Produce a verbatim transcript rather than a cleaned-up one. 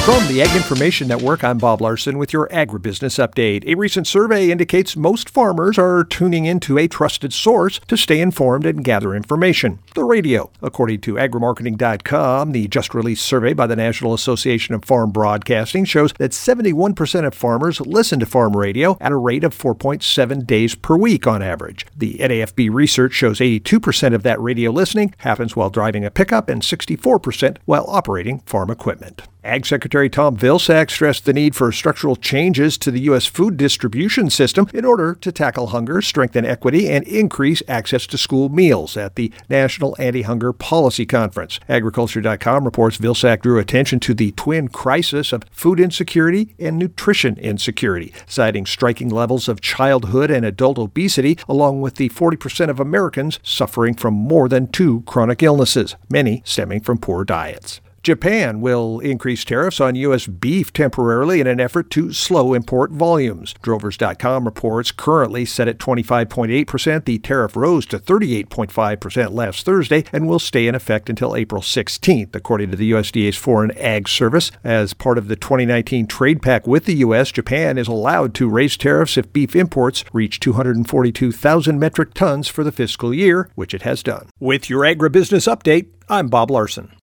From the Ag Information Network, I'm Bob Larson with your Agribusiness Update. A recent survey indicates most farmers are tuning into a trusted source to stay informed and gather information: the radio. According to agri marketing dot com, the just-released survey by the National Association of Farm Broadcasting shows that seventy-one percent of farmers listen to farm radio at a rate of four point seven days per week on average. The N A F B research shows eighty-two percent of that radio listening happens while driving a pickup and sixty-four percent while operating farm equipment. Ag Secretary Tom Vilsack stressed the need for structural changes to the U S food distribution system in order to tackle hunger, strengthen equity, and increase access to school meals at the National Anti-Hunger Policy Conference. Agriculture dot com reports Vilsack drew attention to the twin crisis of food insecurity and nutrition insecurity, citing striking levels of childhood and adult obesity, along with the forty percent of Americans suffering from more than two chronic illnesses, many stemming from poor diets. Japan will increase tariffs on U S beef temporarily in an effort to slow import volumes. Drovers dot com reports currently set at twenty-five point eight percent. The tariff rose to thirty-eight point five percent last Thursday and will stay in effect until April sixteenth, according to the U S D A's Foreign Ag Service. As part of the twenty nineteen trade pact with the U S, Japan is allowed to raise tariffs if beef imports reach two hundred forty-two thousand metric tons for the fiscal year, which it has done. With your Agribusiness Update, I'm Bob Larson.